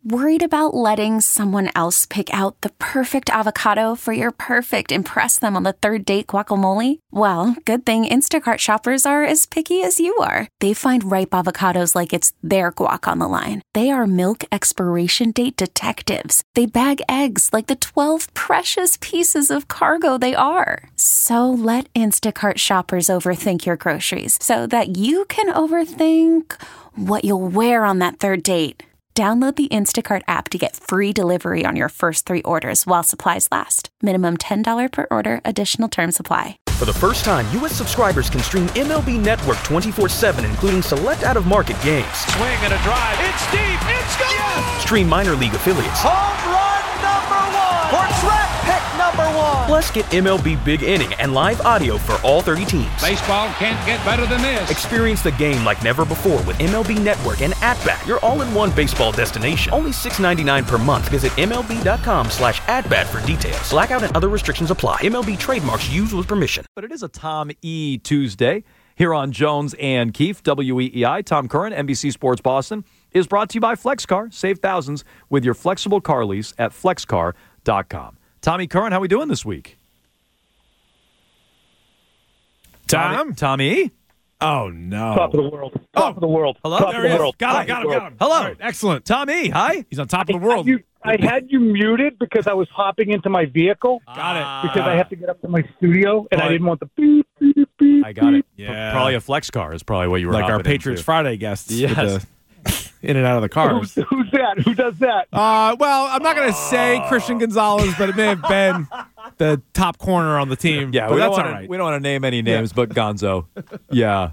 Worried about letting someone else pick out the perfect avocado for your perfect impress them on the third date guacamole? Well, good thing Instacart shoppers are as picky as you are. They find ripe avocados like it's their guac on the line. They are milk expiration date detectives. They bag eggs like the 12 precious pieces of cargo they are. So let Instacart shoppers overthink your groceries so that you can overthink what you'll wear on that third date. Download the Instacart app to get free delivery on your first 3 orders while supplies last. Minimum $10 per order. Additional terms apply. For the first time, U.S. subscribers can stream MLB Network 24/7, including select out-of-market games. Swing and a drive. It's deep. It's gone. Yes. Stream minor league affiliates. Home run number 1. Or draft pick number 1. Plus, get MLB Big Inning and live audio for all 30 teams. Baseball can't get better than this. Experience the game like never before with MLB Network and At-Bat, your all-in-one baseball destination. Only $6.99 per month. Visit MLB.com/at-bat for details. Blackout and other restrictions apply. MLB trademarks used with permission. But it is a Tom E. Tuesday here on Jones and Keefe, WEEI. Tom Curran, NBC Sports Boston, is brought to you by FlexCar. Save thousands with your flexible car lease at flexcar.com. Tommy Curran, how we doing this week? Tommy? Oh, no. Top of the world. Top of the world. Hello? Top There of he the is. world. Got him. Hello. All right, excellent. Tommy, hi. He's on top of the world. I had you muted because I was hopping into my vehicle. Got it. Because I have to get up to my studio, and I Right. didn't want the beep, beep, beep. I got it. Yeah. Probably a FlexCar is probably what you were Like our hopping Patriots into. Friday guests. with Yes. the in and out of the cars. Who's that? Who does that? Well, I'm not going to say Christian Gonzalez, but it may have been the top corner on the team. Yeah, but we that's don't all wanna, right. We don't want to name any names, but Gonzo. Yeah.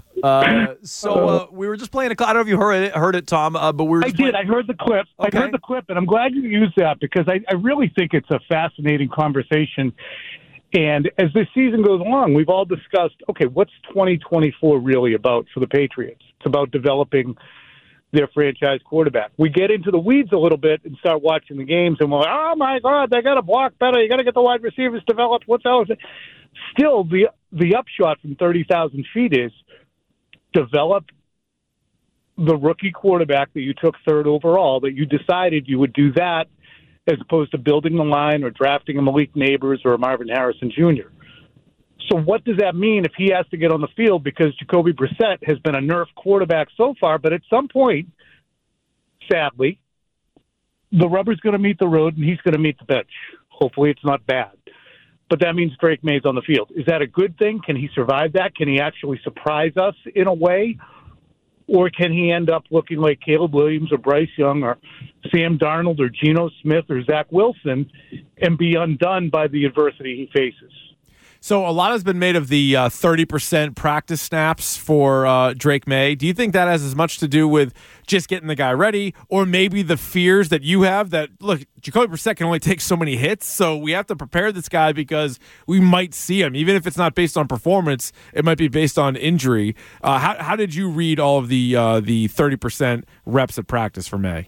We were just playing a clip. I don't know if you heard it, Tom, but we were I just did. I heard the clip. Okay. I heard the clip, and I'm glad you used that because I really think it's a fascinating conversation. And as this season goes along, we've all discussed, okay, what's 2024 really about for the Patriots? It's about developing their franchise quarterback. We get into the weeds a little bit and start watching the games, and we're like, oh, my God, they got to block better. You got to get the wide receivers developed. What's else? Still, the upshot from 30,000 feet is develop the rookie quarterback that you took third overall, that you decided you would do that as opposed to building the line or drafting a Malik Neighbors or a Marvin Harrison Jr. So what does that mean if he has to get on the field? Because Jacoby Brissett has been a nerf quarterback so far, but at some point, sadly, the rubber's going to meet the road and he's going to meet the bench. Hopefully it's not bad. But that means Drake May's on the field. Is that a good thing? Can he survive that? Can he actually surprise us in a way? Or can he end up looking like Caleb Williams or Bryce Young or Sam Darnold or Geno Smith or Zach Wilson and be undone by the adversity he faces? So a lot has been made of the 30% practice snaps for Drake May. Do you think that has as much to do with just getting the guy ready, or maybe the fears that you have that, look, Jacoby Brissett can only take so many hits, so we have to prepare this guy because we might see him. Even if it's not based on performance, it might be based on injury. How did you read all of the 30% reps at practice for May?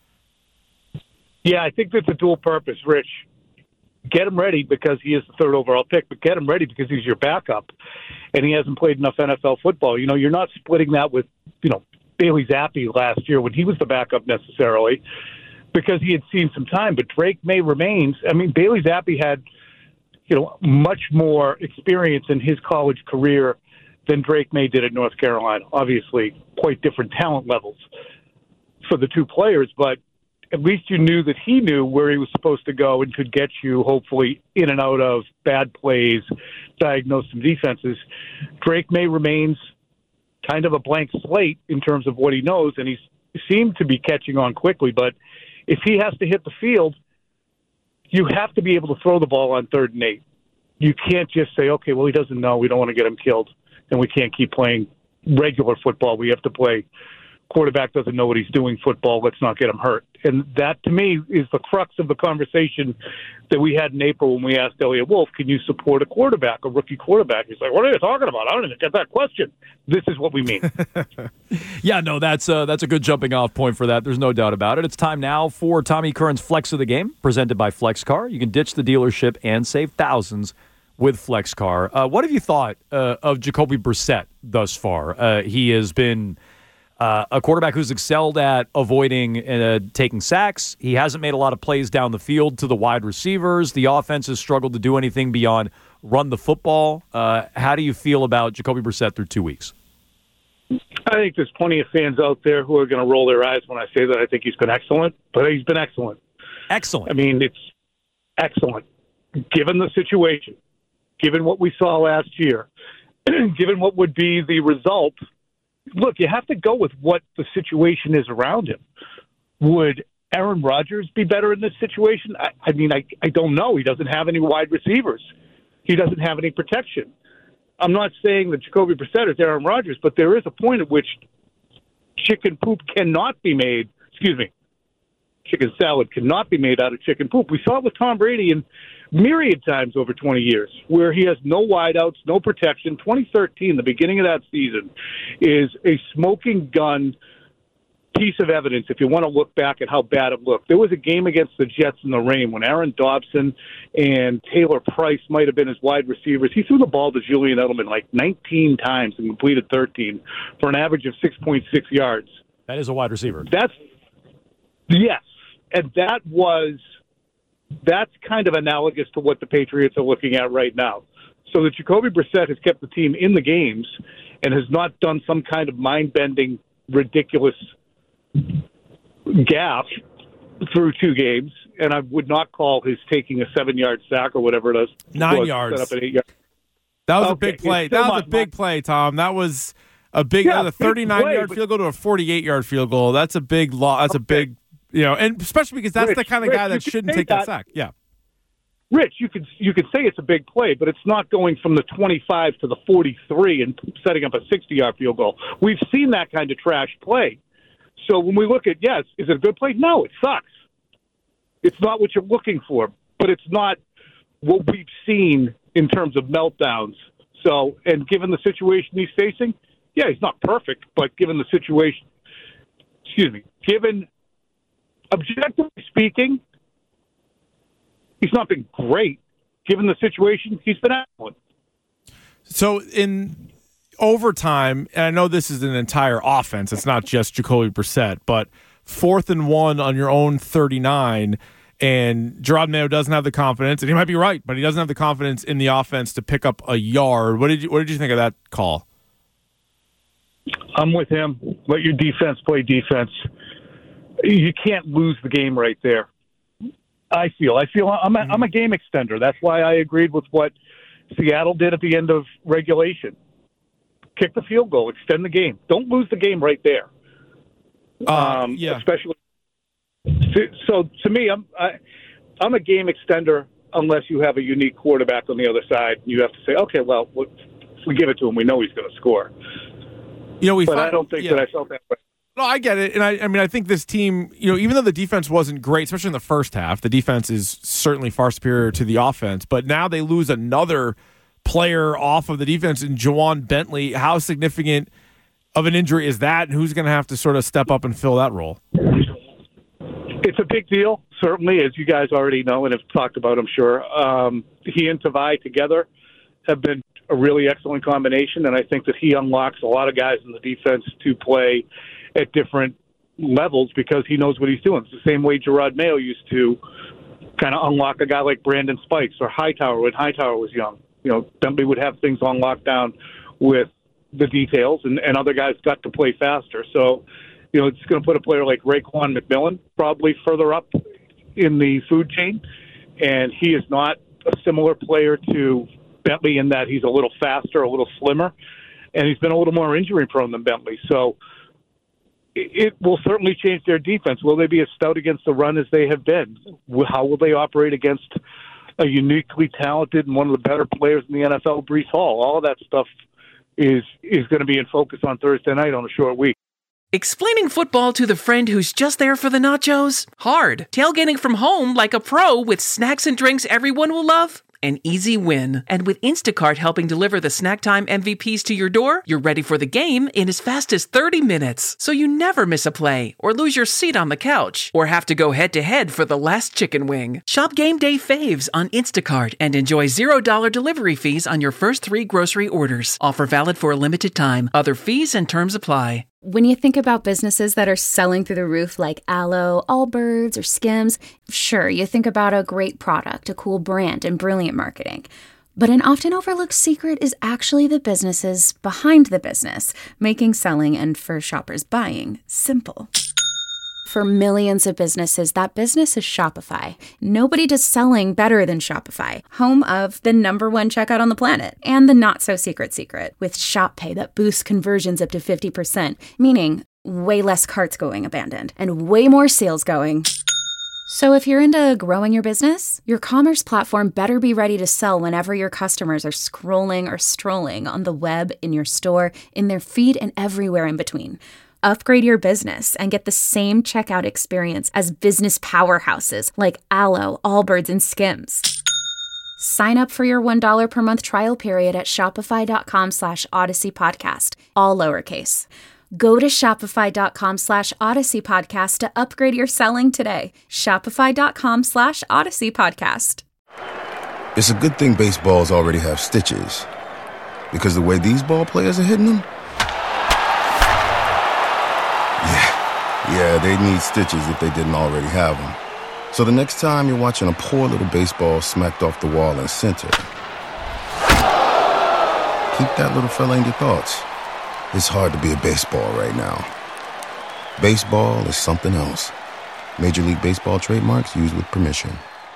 Yeah, I think that's a dual purpose, Rich. Get him ready because he is the third overall pick, but get him ready because he's your backup, and he hasn't played enough NFL football. You know, you're not splitting that with, Bailey Zappi last year when he was the backup necessarily because he had seen some time, but Drake May remains. I mean, Bailey Zappi had, much more experience in his college career than Drake May did at North Carolina. Obviously, quite different talent levels for the two players, but at least you knew that he knew where he was supposed to go and could get you, hopefully, in and out of bad plays, diagnose some defenses. Drake May remains kind of a blank slate in terms of what he knows, and he seemed to be catching on quickly. But if he has to hit the field, you have to be able to throw the ball on 3rd and 8. You can't just say, okay, well, he doesn't know. We don't want to get him killed, and we can't keep playing regular football. We have to play quarterback doesn't know what he's doing football. Let's not get him hurt. And that, to me, is the crux of the conversation that we had in April when we asked Elliot Wolf, can you support a rookie quarterback? He's like, what are you talking about? I don't even get that question. This is what we mean. Yeah, no, that's a good jumping off point for that. There's no doubt about it. It's time now for Tommy Curran's Flex of the Game, presented by FlexCar. You can ditch the dealership and save thousands with FlexCar. What have you thought of Jacoby Brissett thus far? He has been a quarterback who's excelled at avoiding taking sacks. He hasn't made a lot of plays down the field to the wide receivers. The offense has struggled to do anything beyond run the football. How do you feel about Jacoby Brissett through 2 weeks? I think there's plenty of fans out there who are going to roll their eyes when I say that I think he's been excellent, but he's been excellent. Excellent. I mean, it's excellent. Given the situation, given what we saw last year, given what would be the result, look, you have to go with what the situation is around him. Would Aaron Rodgers be better in this situation? I mean, I don't know. He doesn't have any wide receivers. He doesn't have any protection. I'm not saying that Jacoby Brissett is Aaron Rodgers, but there is a point at which chicken poop cannot be made. Excuse me. Chicken salad cannot be made out of chicken poop. We saw it with Tom Brady in myriad times over 20 years where he has no wideouts, no protection. 2013, the beginning of that season, is a smoking gun piece of evidence if you want to look back at how bad it looked. There was a game against the Jets in the rain when Aaron Dobson and Taylor Price might have been his wide receivers. He threw the ball to Julian Edelman like 19 times and completed 13 for an average of 6.6 yards. That is a wide receiver. Yes. And that's kind of analogous to what the Patriots are looking at right now. So that Jacoby Brissett has kept the team in the games and has not done some kind of mind-bending, ridiculous gaffe through 2 games. And I would not call his taking a 7-yard sack or whatever it is. 9 yards. Set up an 8 yard. That was a big play. That was a big play, Tom. That was a big, a 39-yard field goal to a 48-yard field goal. That's a big loss. That's a big. And especially because that's the kind of guy that shouldn't take that sack. Yeah. Rich, you could say it's a big play, but it's not going from the 25 to the 43 and setting up a 60-yard field goal. We've seen that kind of trash play. So when we look at, yes, is it a good play? No, it sucks. It's not what you're looking for, but it's not what we've seen in terms of meltdowns. So, and given the situation he's facing, yeah, he's not perfect, but given the situation, objectively speaking, he's not been great. Given the situation, he's been excellent. So in overtime, and I know this is an entire offense, it's not just Jacoby Brissett, but 4th and 1 on your own 39, and Jerod Mayo doesn't have the confidence, and he might be right, but he doesn't have the confidence in the offense to pick up a yard. What did you think of that call? I'm with him. Let your defense play defense. You can't lose the game right there. I feel I'm a game extender. That's why I agreed with what Seattle did at the end of regulation. Kick the field goal, extend the game. Don't lose the game right there. Especially. So to me, I'm a game extender unless you have a unique quarterback on the other side. You have to say, okay, well, if we give it to him, we know he's going to score. I don't think that I felt that way. No, I get it. And I mean, I think this team, even though the defense wasn't great, especially in the first half, the defense is certainly far superior to the offense. But now they lose another player off of the defense in Juwan Bentley. How significant of an injury is that? And who's going to have to sort of step up and fill that role? It's a big deal, certainly, as you guys already know and have talked about, I'm sure. He and Tavai together have been a really excellent combination, and I think that he unlocks a lot of guys in the defense to play at different levels because he knows what he's doing. It's the same way Jerod Mayo used to kind of unlock a guy like Brandon Spikes or Hightower when Hightower was young. Bentley would have things on lockdown with the details, and other guys got to play faster. So, it's going to put a player like Raekwon McMillan probably further up in the food chain, and he is not a similar player to Bentley in that he's a little faster, a little slimmer, and he's been a little more injury-prone than Bentley. So it will certainly change their defense. Will they be as stout against the run as they have been? How will they operate against a uniquely talented and one of the better players in the NFL, Breece Hall? All of that stuff is going to be in focus on Thursday night on a short week. Explaining football to the friend who's just there for the nachos? Hard. Tailgating from home like a pro with snacks and drinks everyone will love? An easy win. And with Instacart helping deliver the snack time MVPs to your door, you're ready for the game in as fast as 30 minutes. So you never miss a play, or lose your seat on the couch, or have to go head-to-head for the last chicken wing. Shop Game Day Faves on Instacart and enjoy $0 delivery fees on your first 3 grocery orders. Offer valid for a limited time. Other fees and terms apply. When you think about businesses that are selling through the roof like Aloe, Allbirds, or Skims, sure, you think about a great product, a cool brand, and brilliant marketing. But an often overlooked secret is actually the businesses behind the business, making selling and, for shoppers, buying simple. For millions of businesses, that business is Shopify. Nobody does selling better than Shopify, home of the #1 checkout on the planet, and the not-so-secret secret, with Shop Pay that boosts conversions up to 50%, meaning way less carts going abandoned, and way more sales going. So if you're into growing your business, your commerce platform better be ready to sell whenever your customers are scrolling or strolling on the web, in your store, in their feed, and everywhere in between. Upgrade your business and get the same checkout experience as business powerhouses like Aloe, Allbirds, and Skims. Sign up for your $1 per month trial period at shopify.com/Odyssey Podcast, all lowercase. Go to shopify.com/Odyssey Podcast to upgrade your selling today. Shopify.com/Odyssey Podcast. It's a good thing baseballs already have stitches, because the way these ball players are hitting them, yeah, they need stitches if they didn't already have them. So the next time you're watching a poor little baseball smacked off the wall in center, keep that little fella in your thoughts. It's hard to be a baseball right now. Baseball is something else. Major League Baseball trademarks used with permission.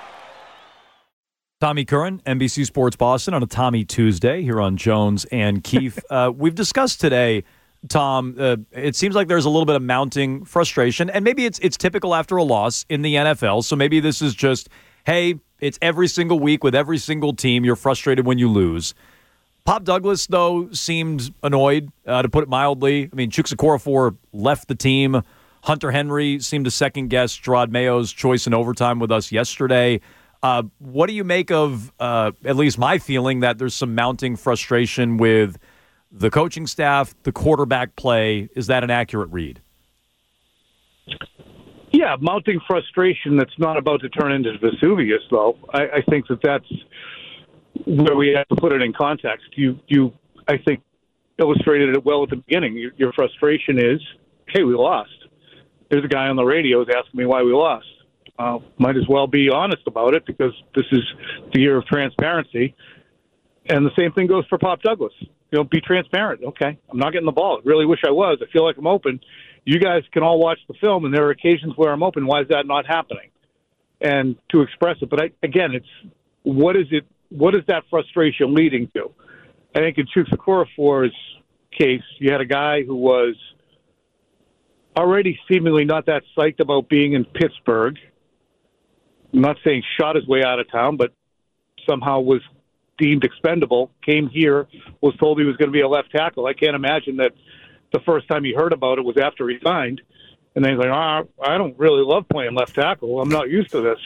Tommy Curran, NBC Sports Boston, on a Tommy Tuesday here on Jones and Keefe. We've discussed today, Tom, it seems like there's a little bit of mounting frustration, and maybe it's typical after a loss in the NFL, so maybe this is just, hey, it's every single week with every single team. You're frustrated when you lose. Pop Douglas, though, seemed annoyed, to put it mildly. I mean, Chuks Okorafor left the team. Hunter Henry seemed to second-guess Jerod Mayo's choice in overtime with us yesterday. What do you make of, at least my feeling, that there's some mounting frustration with the coaching staff, the quarterback play? Is that an accurate read? Yeah, mounting frustration that's not about to turn into Vesuvius, though. I think that's where we have to put it in context. You I think, illustrated it well at the beginning. Your frustration is, hey, we lost. There's a guy on the radio who's asking me why we lost. Might as well be honest about it, because this is the year of transparency. And the same thing goes for Pop Douglas. Be transparent. Okay, I'm not getting the ball. I really wish I was. I feel like I'm open. You guys can all watch the film, and there are occasions where I'm open. Why is that not happening? And to express it. But it's what is that frustration leading to? I think in Chuks Okorafor's case, you had a guy who was already seemingly not that psyched about being in Pittsburgh. I'm not saying shot his way out of town, but somehow was deemed expendable, came here, was told he was going to be a left tackle. I can't imagine that the first time he heard about it was after he signed. And then he's like, I don't really love playing left tackle. I'm not used to this.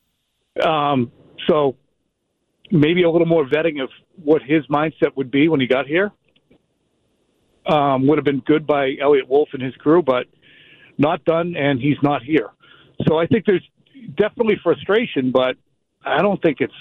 So maybe a little more vetting of what his mindset would be when he got here would have been good by Elliott Wolf and his crew, but not done, and he's not here. So I think there's definitely frustration, but I don't think it's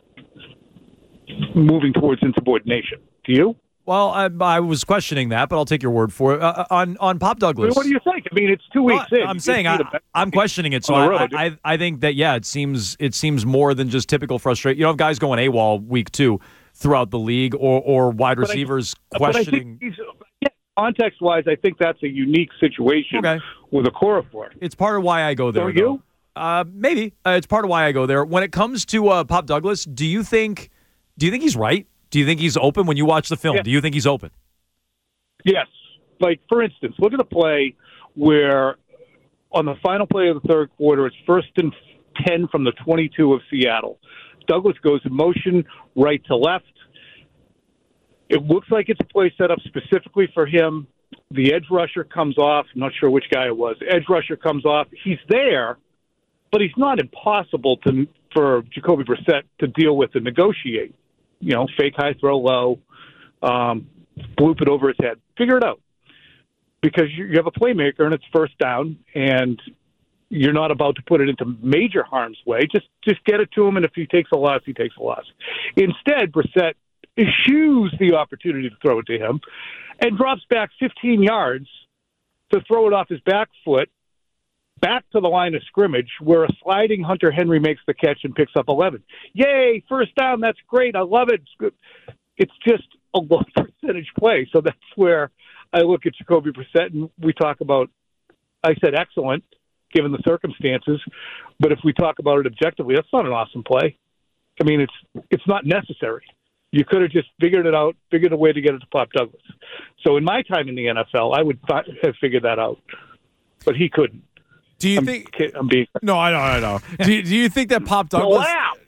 moving towards insubordination. Do you? Well, I was questioning that, but I'll take your word for it. On Pop Douglas. What do you think? I mean, it's 2 weeks in. I'm saying I'm questioning it. So I think that, yeah, it seems more than just typical frustration. You know, guys going AWOL week 2 throughout the league, or wide receivers questioning. Context-wise, I think that's a unique situation with Okorafor. It's part of why I go there. You? Maybe. It's part of why I go there. When it comes to Pop Douglas, do you think he's right? Do you think he's open when you watch the film? Yeah. Do you think he's open? Yes. Like, for instance, look at the play where on the final play of the third quarter, it's 1st and 10 from the 22 of Seattle. Douglas goes in motion right to left. It looks like it's a play set up specifically for him. The edge rusher comes off. I'm not sure which guy it was. Edge rusher comes off. He's there, but he's not impossible for Jacoby Brissett to deal with and negotiate. Fake high, throw low, bloop it over his head. Figure it out. Because you have a playmaker and it's first down, and you're not about to put it into major harm's way. Just get it to him, and if he takes a loss, he takes a loss. Instead, Brissett eschews the opportunity to throw it to him and drops back 15 yards to throw it off his back foot back to the line of scrimmage where a sliding Hunter Henry makes the catch and picks up 11. Yay, first down, that's great, I love it. It's just a low percentage play. So that's where I look at Jacoby Brissett and we talk about, I said excellent, given the circumstances, but if we talk about it objectively, that's not an awesome play. I mean, it's not necessary. You could have just figured it out, figured a way to get it to Pop Douglas. So in my time in the NFL, I would have figured that out, but he couldn't. Do you think? I'm being No, I know. Do you think that Pop Douglas?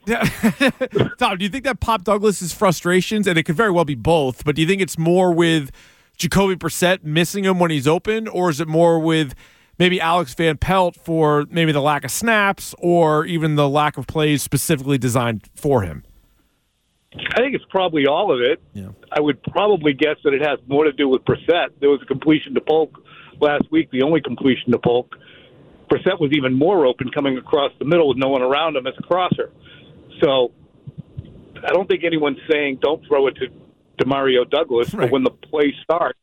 Tom, do you think that Pop Douglas's frustrations, and it could very well be both, but do you think it's more with Jacoby Brissett missing him when he's open, or is it more with maybe Alex Van Pelt for maybe the lack of snaps or even the lack of plays specifically designed for him? I think it's probably all of it. Yeah. I would probably guess that it has more to do with Brissett. There was a completion to Polk last week, the only completion to Polk. Brissett was even more open coming across the middle with no one around him as a crosser. So I don't think anyone's saying don't throw it to Demario Douglas, right. But when the play starts,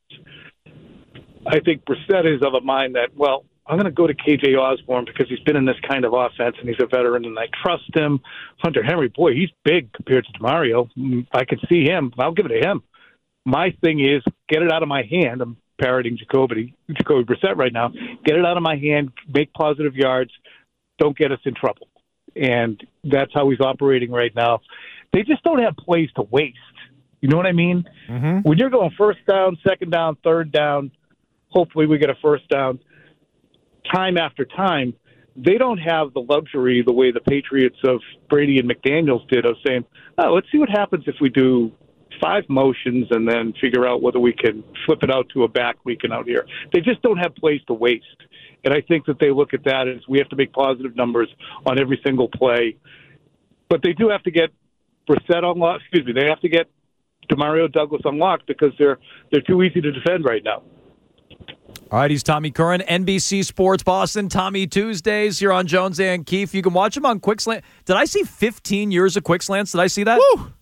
I think Brissett is of a mind that, well, I'm going to go to KJ Osborne because he's been in this kind of offense and he's a veteran and I trust him. Hunter Henry, boy, he's big compared to Demario. I can see him. I'll give it to him. My thing is get it out of my hand. I'm parroting Jacoby Brissett right now. Get it out of my hand, make positive yards, don't get us in trouble. And that's how he's operating right now. They just don't have plays to waste. You know what I mean? Mm-hmm. When you're going first down, second down, third down, hopefully we get a first down, time after time, they don't have the luxury the way the Patriots of Brady and McDaniels did of saying, oh, let's see what happens if we do 5 motions and then figure out whether we can flip it out to a back weekend out here. They just don't have plays to waste. And I think that they look at that as we have to make positive numbers on every single play. But they do have to get Brissett unlocked. They have to get Demario Douglas unlocked because they're too easy to defend right now. All right, he's Tommy Curran, NBC Sports Boston. Tommy Tuesdays here on Jones and Keefe. You can watch him on Quickslant. Did I see 15 years of Quickslants? Did I see that? Woo!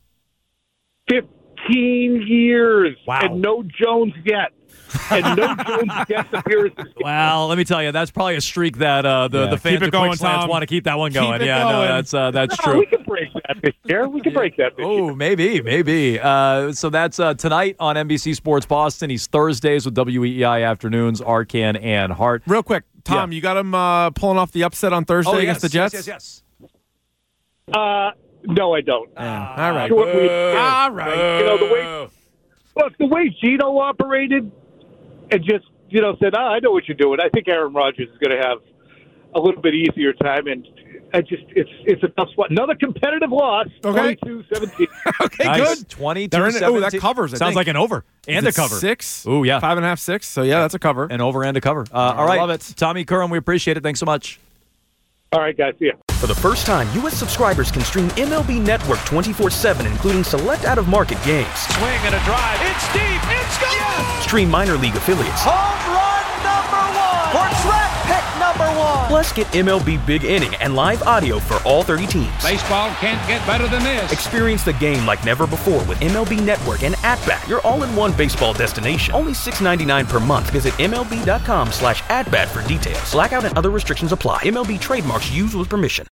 15 years. Wow. And no Jones yet. And no Jones guest appearances. Well, let me tell you, that's probably a streak that the fans of Quickslants want to keep that one going. That's true. We can break that this year. Oh, maybe. So that's tonight on NBC Sports Boston. He's Thursdays with WEEI Afternoons, Arcan and Hart. Real quick, Tom, you got him pulling off the upset on Thursday against the Jets? Yes. No, I don't. All right. All right. The way Gino operated and just, said, I know what you're doing. I think Aaron Rodgers is going to have a little bit easier time. And it's a tough spot. Another competitive loss, okay. 22-17. Okay, nice. good. 22-17. Oh, that covers it. Sounds like an over and a cover. 6? Oh, yeah. 5.5, 6. So, yeah, that's a cover. An over and a cover. All right. Love it. Tommy Curran, we appreciate it. Thanks so much. All right, guys. See ya. For the first time, U.S. subscribers can stream MLB Network 24/7, including select out-of-market games. Swing and a drive. It's deep. It's gone. Yes! Stream minor league affiliates. Home run number 1. Portrait pick number 1. Plus, get MLB Big Inning and live audio for all 30 teams. Baseball can't get better than this. Experience the game like never before with MLB Network and At-Bat, your all-in-one baseball destination. Only $6.99 per month. Visit MLB.com/atbat for details. Blackout and other restrictions apply. MLB trademarks used with permission.